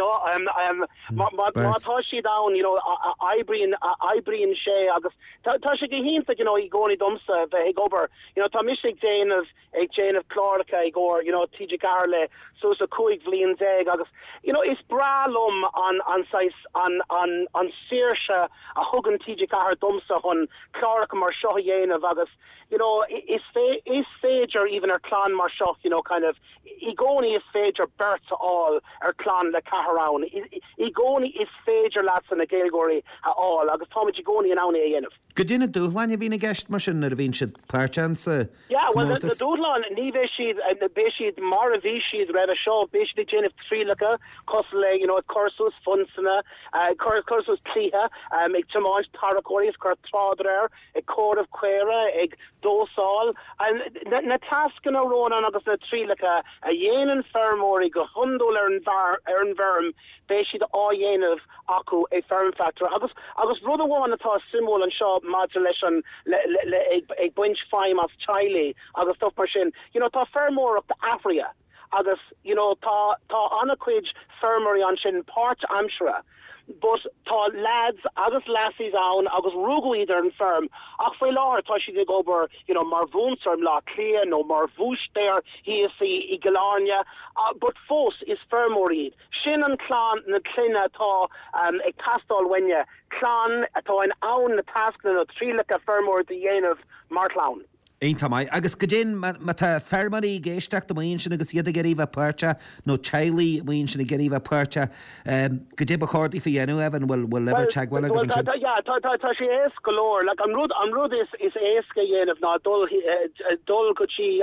Mata she down, Ibreen Shea, agus Tasha Gaheen, I go any dumpster, ag over, Tamishik Jane of Clorica, or, TG Carle, Susa Kuig Vlean Zeg, agus, it's Bralum on Saoirse, a Hugan TG Cahar dumpster on Clark mar shohyen of agus is Fager even her clan mar shoh kind of Igoni is Fager birth all her clan le Caharaun Igoni is Fager lads in the Gaelgory at all agus Tommy Igoni and Auni Yenov. Could you do one you been a guest machine or been should per chance? Yeah, well the Doodlan Nive she'd the Beshid Maravi she'd read a show Beshid Jane of Trilaka Cosle Corsus Funsana Corsus Kliha Ig Tarakoris Cortradrer a Court of Quera Ig Dosal and na taskan a Ronan agus na Trilaka a Yenan Fermori go Hundol Ern Verm Beshid all Yenov Aku a firm factor agus brother one atá symbol and shop modulation ag bunch fine as Chile agus stuff mar sin tá fermor up to Africa agus tá anaquid fermory an sin part Amshra but tá lads agus lassies on agus rugu either in firm ach foi lá tá si dig over mar vúnsarm lá clear no mar vús there he is I Galarnia but fós is fermorid sin an clan na clina tá ag tastal wenya clan atá an aun na task na trílacha fermor the yen of Martlawn. Einta mai agus go dé mata fermarí géisteach do maon sin agus iad a geíh puirte nó teilí maon sin a geíh puirte go dé ba chóirdaí fi dhéanú evan bhfuil lever teagháil go tá sé éas golóir le an rud is éasca dhéanamh ná dul go tí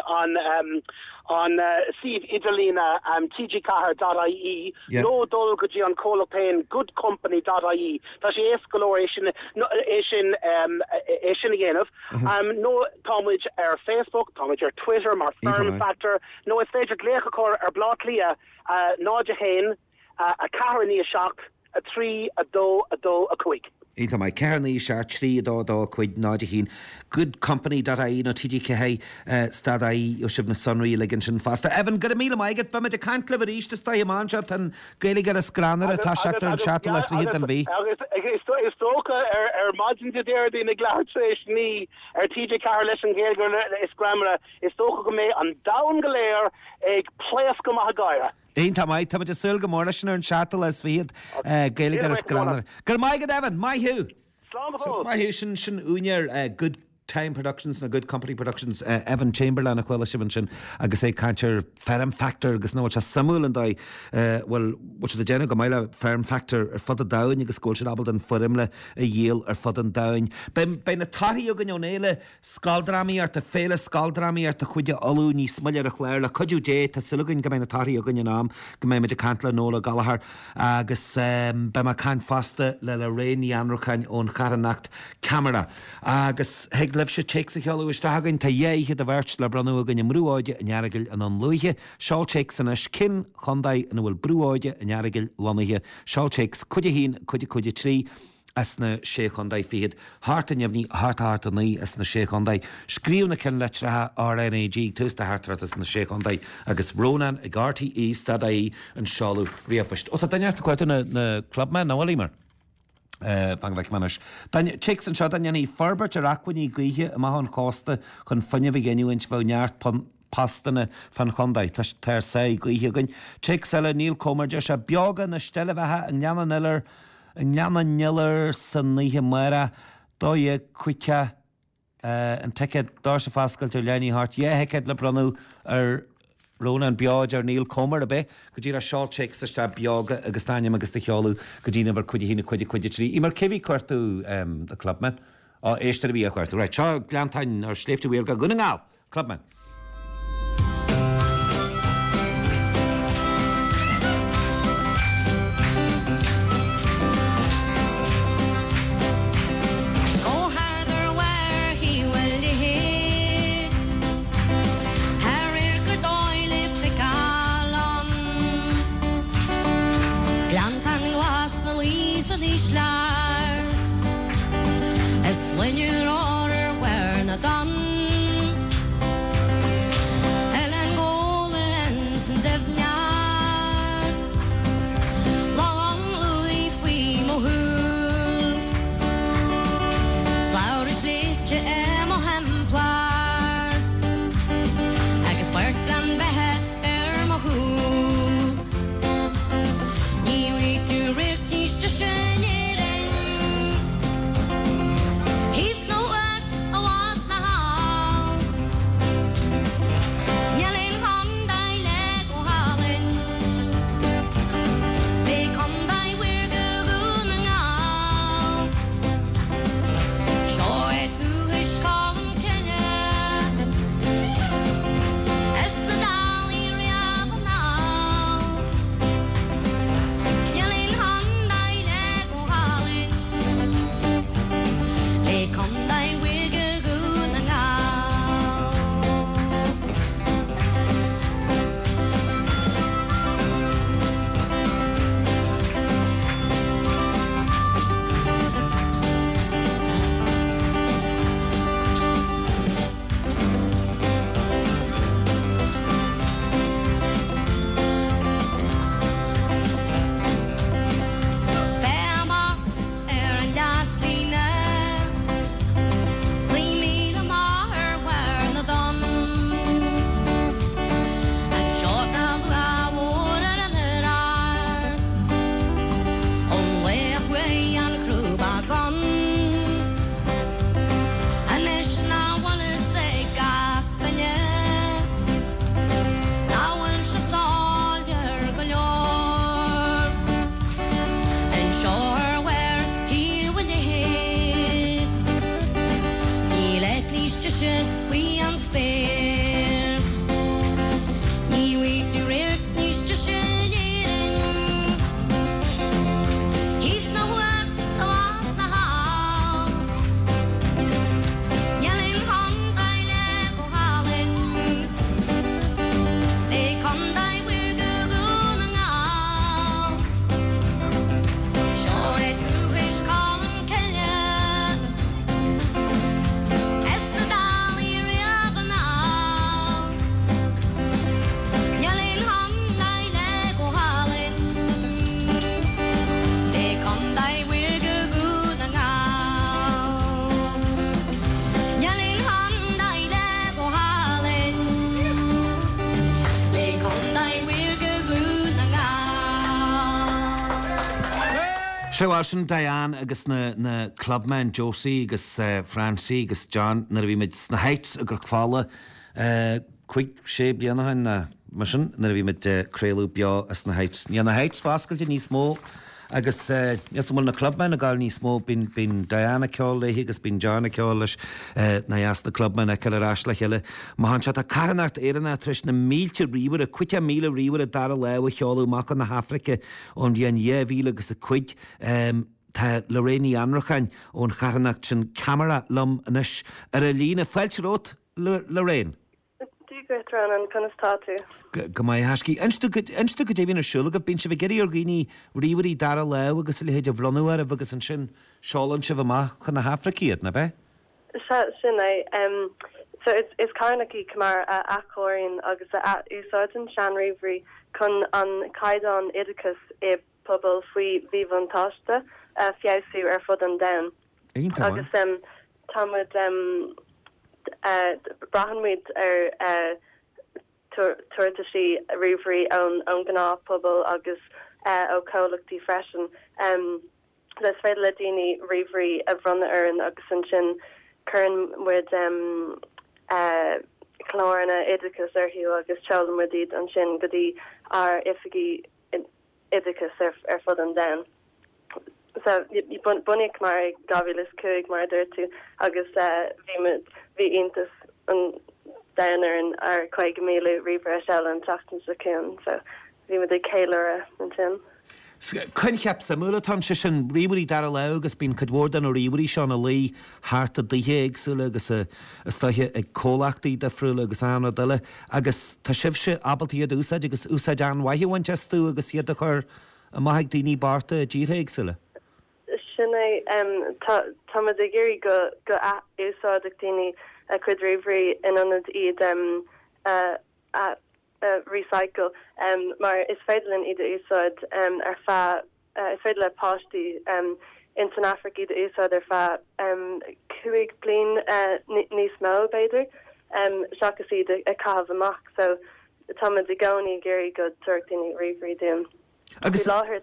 an Steve Idalina tgcahar.ie no dul go dtí an Colapain goodcompany.ie tá sé éas golóir é sin dhéanamh nó támuid ar Facebook, támuid ar Twitter mar Firm Factor nó is féidir lécha chur ar blá lia náide hain a caharní a seach a 3 a 2 a 2 a cuig. Ínta mai cearnaí se 3 dá chuid náide hín goodcompany.ie nó TGCH stadaí ó sib na sonraí le sin fasta. Evan go míle maigad ba de cantla a ríiste sta manseart an gaige a scranar a tá seachtar an chat les vi an bhí. Is tócha ar margin de déir dí na gláéis ní ar TJ Carr leis an gégur is gramara is tócha go mé an dain goléir ag pléas go a gaire. Einta mai tá de sul go mór an chat les viad gaige a scranar. Gur maigad Evan, mai hiú. Mai hiú sin únear good Time Productions na Good Company Productions Evan Chamberlain a chhuiile siban sin agus é cantir Firm Factor agus nó samú an dai well wat de déna go meile Firm Factor ar fud a dain agus scóil sin abal an forimle a dhéal ar fud an dain. Bei na taí a gan éile scaldraí ar a féle scaldraí ar a chuide alú ní smuilear a chléir le codú dé tá sulúgann go na taí a gan nám go mé meidir cantla nóla galahar agus be mar can fasta le réí anrachain ón charanacht camera agus lef se checks a cheú istegan tá dhéiche a bhirt le branú a gannne mrúáide a nearagail an luithe, Seáilchecks an cin chundaid an bhfuil brúáide a nearagail lonathe, Seáilchecks chuide hín chuide trí as na sé chundaid fiad, háta neamhní háta naí as na sé chundaid, scríomna cin letrathe RNAG tústa háart as na sé chundaid agus Rónan a gátaí í stadaí an seáú riamhfist. Ó tá daneart chuirta na clubman na bhfuil mar. Bang bheith manis. Chicks an seo daní Ferbert ar acuiní gaithe a maithan chásta chun fanne bh geniúint bh neart pastanna fan chundaid tar sé gaithe gan. Chicks eile Níl Comer de se beaga na stelle bheitthe an ngeananillar san níthe mara dó é cuice an teiced dá sa fáscailt ar leanaí hart héced le branú ar Rónan beáid ar Níl Comer a bheith, go dtí a Seáilchecks a beaga agus táine agus de cheáú go dtíana bhar chuide hína chuide trí. I mar cehí cuairtú a clubman á éiste a bhí a chuirtú. Right, seo gleantain ar sléifte bhíar go gona ngáil, clubman. Seásin Diane agus na clubman Josie agus Francie agus John na bhí mit na heights a gur fála chuig sé blianahain na mar sin na bhí mit créú beo as na heights. Ní na heights fáscailte níos mó agus mú na clubman a gáil níos mó bin Diana ceála agus bin John ceála leis na as na clubman a cearrás le heile. Má han se a caranart éanna tris na mílte ríomhar a cuite míle ríomhar a dar le cheáú mac na Hafrica ón dhéan 10,000 agus a chuid Tá Lorraine anrachain ón charannacht sin camera lom inis ar a lína fáilterót Lorraine. An constatú. Go mai hascí instu go déhín arsúla go bín se bh geirí orghoí riomhaí dar le agus le héidir bhlonúir a bhegus an sin seálann se bhach chun na Hafricíad na bheith? Sin so is carnaí cumar acóirín agus úsáidin sean riomhrí chun an caiidán idicus é pobl faoi bhí an táiste fiosú ar fud an down. Agus támuid brahanmuid ar tuairta sí riomhrí an gná pobl agus ó cólachtaí freisin. Leis féidir le daoine riomhrí a bhronna an agus an sin chun muid chláirna idicus ar hiú agus telammuid an sin go dtí ar ifigí idicus ar fud an down. So bunig mar gavilis kuig mar tú agus vi intas an danar an ar 2 míle ribre se an tatan sa cún, so vi me céile an tin. Cyn cheap sa múlatán se sin riúí dar le agus bín cadhórdan ó riúí seán a lí háart a dhéagsúla agus a staithe ag cólachtaí de friúla agus anna duile agus tá sibse abaltíad úsáid agus úsáid an waithhain testú agus iad a chur a maithaigh daoine barta a ddíréagsúla. Sinna tá a géirí go úsáideach daoine a chud riomhrí in anad iad recycle mar is féidirlinn iad úsáid ar fá is féidir le páistí in San Africa iad úsáid ar fá 2 bliain níos mó beidir seachas iad a cahabh amach, so tá a gcónaí géirí go tuairtaí riomhrí dún. Agus láthir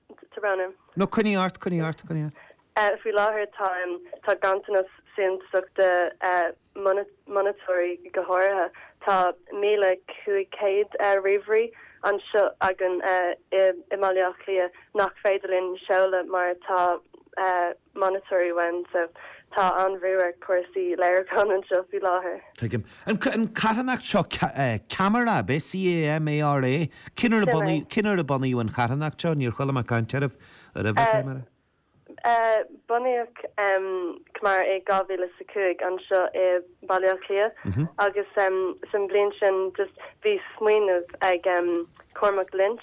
No chuníart. Fi láthir tá gantanas sin suach de monitorí gothirthe tá 1,500 riomhrí an seo agan imáileach lia nach féidirlinn seola mar tá monitorí wein, so tá anbhrú cuasaí léirán an seo fi láthair. An carannacht seo camera be CAMARA cinar a bunaíú an carannacht seo níor chuile a caiintearmh a ra camera? Bunaíoch mar é 2005 an seo é bailíoch lia agus san bliain sin just bhí smaoinmh ag Cormac Lynch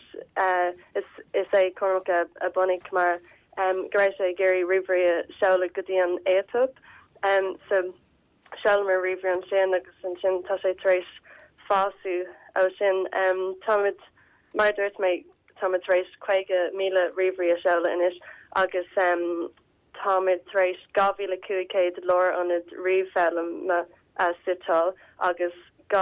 is é Cormac a bunaigh mar Grace Gary Riveria Shaula Gudian Aetop so Shalmer River and Shan agus an sin tá sé treéis fáú ó sin Tomid mar dúirt mé Tomid treéis 2,000 Riveria Shaula inis agus Tomid treéis 2,500 lór an it riomhfelam sitáil agus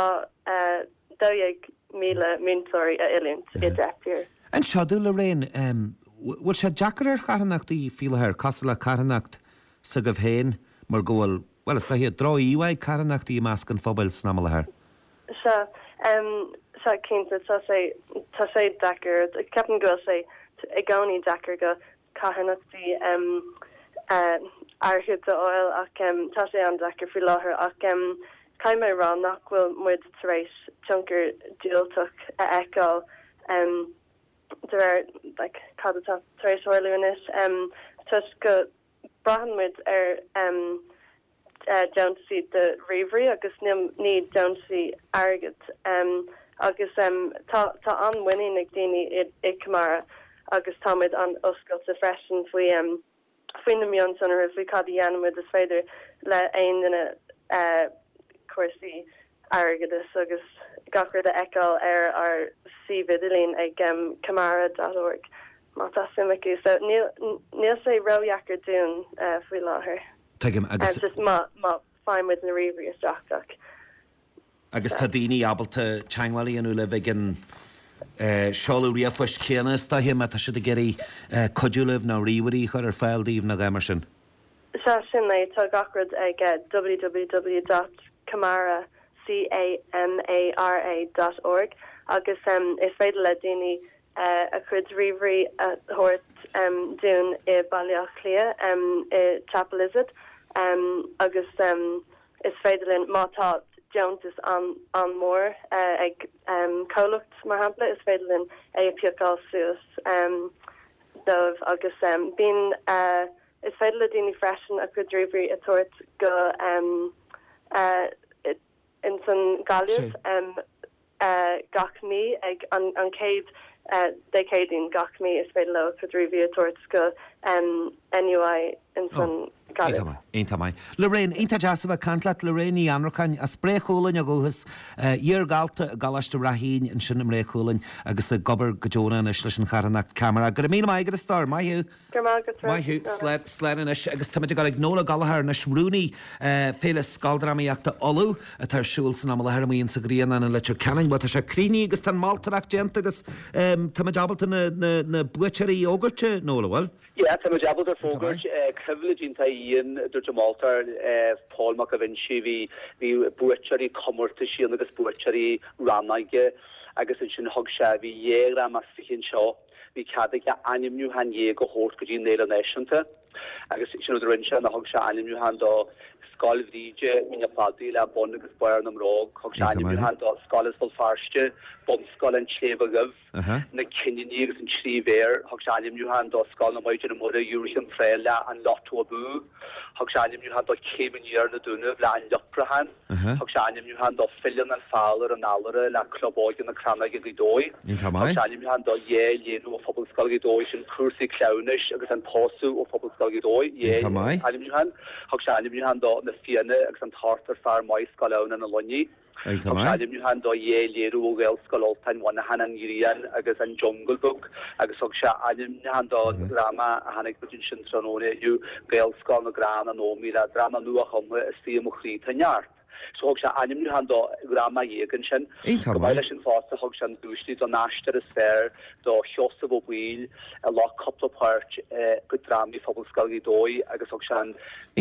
2,000 múntóirí a ilint I deptíir. An seadú Lorraine bhfuil sé deacar ar charanachtaí fialathir casa le carannacht sa go bhhéin mar ggóil well is feihe droíhaid caranachtaí meas an fphobal snamalathir. Se cinnta tá sé deacar ceapan go sé I gcónaí deacar go caranachtaí arthúd a oil ach tá sé an deacar fi láthair ach caiim mé rá nach bhfuil muid tar éis tionchar díoltach a eáil cadtá taréis oilúnis tus go brahanmuid ar Jonesy de riomhrí agus ní Jonesy agad agus tá anwinning ag daoine I Camara agus táid an oscailt a freisin faoi na mion san ar bhí cad dhéanamid is féidir le aon duna cuasaí agadas agus gachar de eáil ar sividilín ag camara.org má tá simachú so níl sé roiheachar dún faoi láthair. Just má fáimid na riomhrí isteach. Agus tá daoine abalta teangháilí anú le bheith Seáú riamhfuis céanna tá him tá si a geirí codúlah ná riomhaí chuir ar fáildíomh na gaimar sin. Se sin é tá gacrad ag www.camara.org agus is féidir le daoine a chud riomhrí a thuirt dún I bailíoch lia I Chapel Lizard agus is féidirlinn mátá Jones is an mór ag cólacht mar hapla is féidirlinn é piaáil suas dómh agus bín is féidir le daoine freisin a chud riomhrí a tuairt go in san galiús gach mí ag an céad decadín gach mí is féidir le chud riomhrí a tuairt go NUI in san Eintamai. Lorraine, Inta Jasaba Cantlat, Lorraine Anrocan, a Sprechulin, a gohus, year galta, Galash to Raheen, and Shinam Rechulin, agus a Gobber Gajona, and a Schlishan Haranak camera. Gramina Migra star, my hu, Sledinish, agus Timothy Nola Galahar, and a Shrooney, Felis Scaldrami Acta Olu, at her Schulz and Amalaharami and Sagrian and a lecture cannon, but a Shakrini, Gustan Maltarak Gentagus, Tamajabalton, the butchery yogurt, Nola, well? Yeah, Tamajabalton Fogurt, privilege in Ian dúirte Maltar Paul McAvinci hí butchery commercial agus butchery rannaige agus sin hog se hí dhéag mas fihin seo hí cadig animnú han dhéag go hórt go dtí Néile Nationta agus sin rinse na hog se animnú han do Scoil Bríide mína padí le bon agus buir am rág hog se animnú han do Scoil Full Farste bon Scoil an Chlébagah na cinní agus an trívéir hog se animnú han do Scoil na Maidin am Mura Eurichan Freile an Lotto Abu hog se animnú han do Céimhin Iar na Dúnamh le an Leprahan hog se animnú han do Filian an Fowler an Allara le Clubáig na Crannaig a Gidói hog se animnú han do léanú o phobal Scoil Gidói sin cuasaí clownish agus an pósú o phobal Scoil Gidói animnú han hog se animnú han do na fianna agus an tartar fear mai Scoilán an Lonni Academy han do léirú ggéil Scoiloltain wana han an Irian agus an Jungle Book agus hog se anim han do drama a hannig budin sin tróne ju ggéil Scoil na Gran an ómí a drama nu a chumle a sí mo chrí tanart. So hog se anim han do drama jégan sin goile sin fásta hog se an dúsí do náiste a sfér do chosa ó bhil a lá couple part go drami phobal Scoil Gidói agus hog se an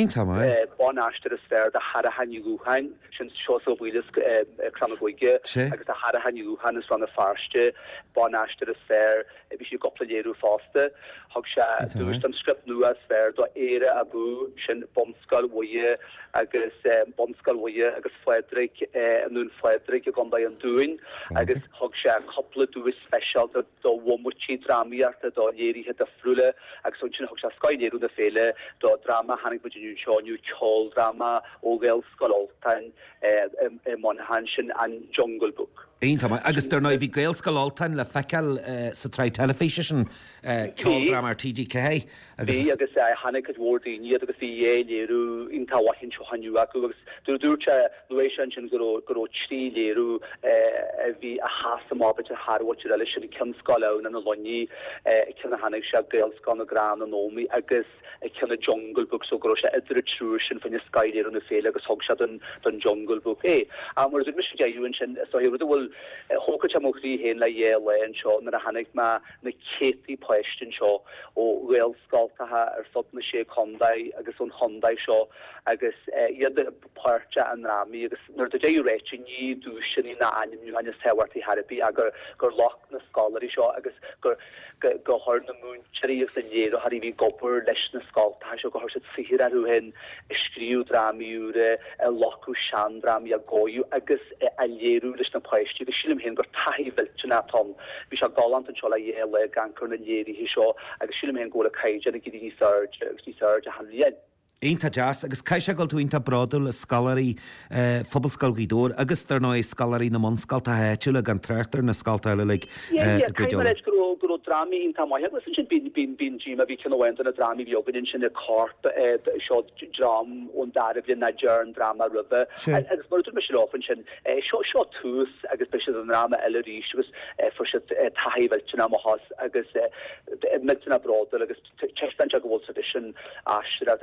bon náiste a sfér de har a hanniuúhain sin chosa bhil Crannagoige agus a har a hanniuúhan is ran a farste bon náiste a sfér bí si goplaléú fásta hog se dúist an script nu a sfér do éire a bú sin bomscoil woie agus bomscoil woie agus Frederick nun Frederick a gom an dúin agus hog se couple dúis special do womuchi dramiart do léri het a frúle agus sin hog se Scoilléú de féle do drama hannig budú seánú ceol drama ógéil Scoiloltain Monaghan sin an Jungle Book. Eintamai, agus der bhí gael Scoiloltain le feiceal sa trai telefísin ceoldrama TDK agus hannig bhórdaí agus bhí léirú intáhainn seo hanniu acu agus dúirte nuéis sin go trí léirú bhí a hásamá a Harwatch eile sin cin Scoilán an Lonni cinna hannig se gael Scoil na Gran an ómí agus cinna Jungle Book so go se idir trú sin fan Scoilléir na féle agus hog se don Jungle Book mar mis geún sin so bhfuil hóca mochrí hen le le an seo na a hannig ma na céti pleistin seo ó réil scoiltathe fod na sé Hyundai agus an Hyundai seo agus iad páirte an rámi agus nuair a déú réite ní dúsin í na animú an tehairtaí Harpi a gur loch na scolarí seo agus go thir na múnseí agus an léir harí bhí gopur leis na scáiltathe seo go thir si sihir arú hen scríú drámiúre lochú sean drámi a góú agus a léirú leis na pleistí agus sílim hen gur taí vilte na tom bhí se galant an seo le le gancur na léirí hí seo agus sílim hen ggóla caiide a gidí surge agus ní surge a hanlíon. Einta jazz agus caiise goil tú inta bradul a scalarí phobal Scoil Gidóir agus tar ná scalarí na monscalta heitiúla gan treachtar na scaltaile le go drami inta mai sin bin Jima bhí cinhaint a drami bheogan sin a cart seo dram ón darh na Jern drama ruve agus mar me ofan sin seo tús agus be an rama eile rí agus for tahihilte am has agus mitina brádal agus teban go bhil tradition as agus just lu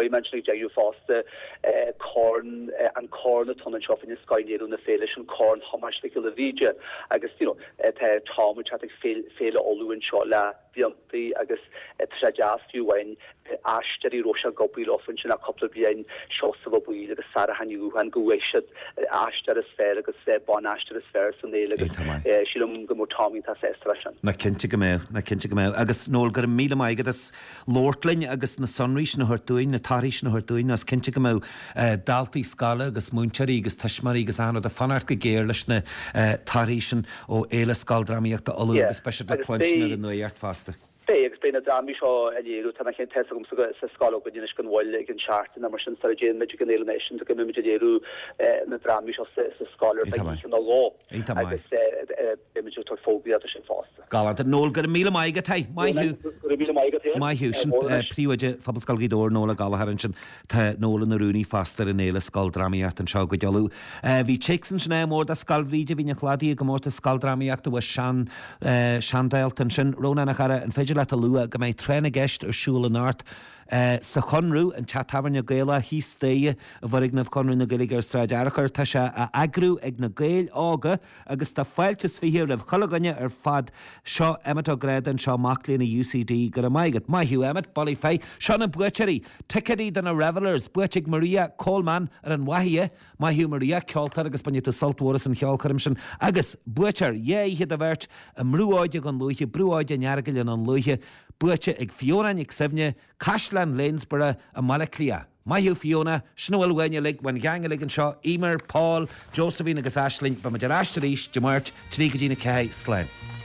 I mentioned you foster corn and corn a ton and shop in the sky near on the failish and corn how much they kill the region I guess Tom which I think fail all in short la the I guess trajast you when Ashteri Russia Gopi often a couple of years shots of a boy the Sarah Hanu and go Ashter is fair like bon Ashter is fair so they like she don't go Tommy ta session na kinti go agus nol gur míle mai agus Lordlin agus na sunreach na hortuin na tarish na hortuin as kinti go dalti scala agus munchari agus tashmari agus anna the fanart go gear leis na tarishan o ele scaldramiach alu agus special clenchner in no yard faster explain a drama show and you tan chen test gum sa scala go dinis gan wall gan chart na mar sin sargen magic animation to come image deru na drama show sa scala in the law I guess image to phobia to fast galant nol gur míle mai go tai mai hu príide fabscal gidor nóla galaharin ta nóla na rúni faster in éile scaldramiart an seo go dealú hí chicks sin mór da scalríide hí na chladí go mór ta scaldramiart was Shandalton sin Rona na chara an féidir le a lua go méid trena gist ar siúla nárt sa chunrú an chat tafarne gaila hí stéie a bhar ignamh chunrú na gailigar straid arachar tá se a agrú ag na gail ága agus tá fáiltas fihir rah cholaganne ar fad seo Emmet O'Grad an seo maclín na UCD gur a maigad Maithú Emmet bolí fé seo na buachtarí ticadí den na Revelers buachtig Maria Coleman ar an waithie Maithú Maria ceoltar agus banite saltmóras an cheolcarim sin agus buachtar hiad a bhirt a mrúáide an luithe brúáide neargail an luithe buaite ag Fiona ag Sevne Cashland Lanesborough a Malaclia. Maithú Fiona, snúil weine lig when gang lig an seo Emer, Paul, Josephine agus Ashling ba ma de rasta ríis de mart trí go dtína cé slein.